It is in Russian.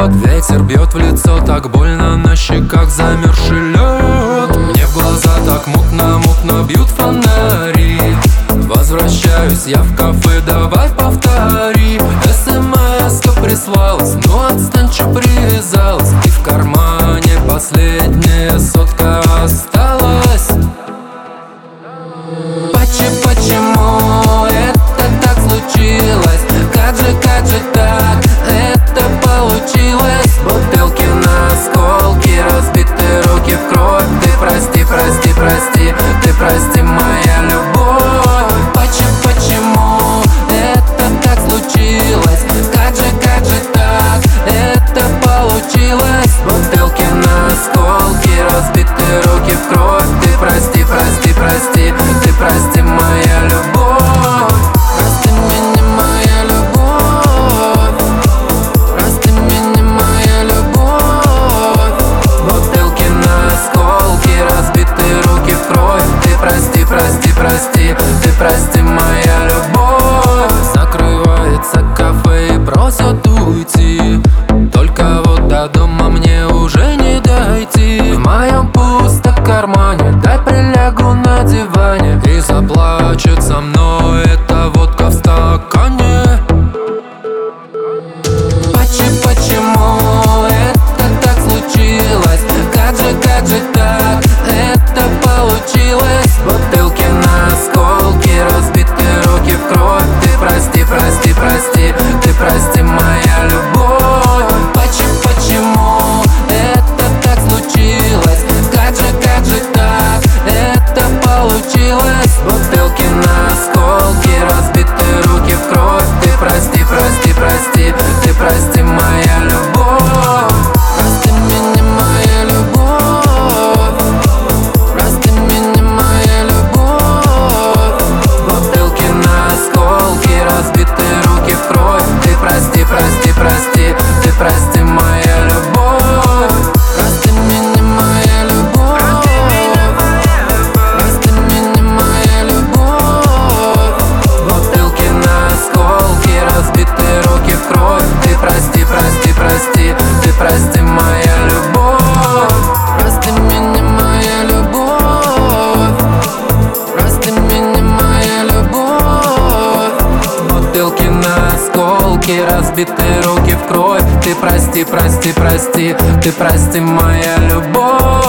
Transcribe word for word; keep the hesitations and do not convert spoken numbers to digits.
лед. Ветер бьет в лицо, так больно, на щеках замерзший лед. Мне в глаза так мутно-мутно бьют фонари. Возвращаюсь я в кафе, давай повтори. СМС-ка прислалась, ну отстань, чё привязалась. И в кармане последняя сотка осталась. Почему, почему это так случилось? Как же, как же так это получилось? Бутылки на осколки, разбитые руки в кровь. Ты прости, прости, прости, ты прости, моя любовь. Почему, почему это так случилось? Как же, как же так это получилось? Бутылки на осколки, разбитые руки в кровь. Ты прости, прости, прости, ты прости, моя любовь. Прости меня, моя любовь. Прости меня, моя любовь. Бутылки на осколки, разбитые руки в кровь. Ты прости, прости, прости, ты прости, моя любовь. Закрывается кафе и просят уйти. Только вот до дома мне уже не дойти. В моем пустом кармане, дай прилягу на диване. И заплачет со мной эта водка в стакане. Почему, почему это так случилось? Как же, как же так это получилось? Бутылки на осколки, разбитые руки в кровь. Ты прости, прости, прости, ты прости, моя любовь. Почему, почему это так случилось? Как же, как же так это получилось? Бутылки на осколки, разбитые руки в кровь. Ты прости, прости, прости, ты прости, моя любовь. Прости меня, моя любовь. Прости меня, моя любовь. Бутылки на осколки, разбитые руки в кровь. Ты прости, прости, прости, ты прости, моя любовь. Прости меня, моя любовь. Прости меня, моя любовь. Бутылки на осколки, разбитые руки в кровь. Ты прости, прости, прости, ты прости, моя любовь. Прости меня, моя любовь. Прости меня, моя любовь. Бутылки на осколки, разбитые руки в кровь. Ты прости, прости, прости, ты прости, моя любовь.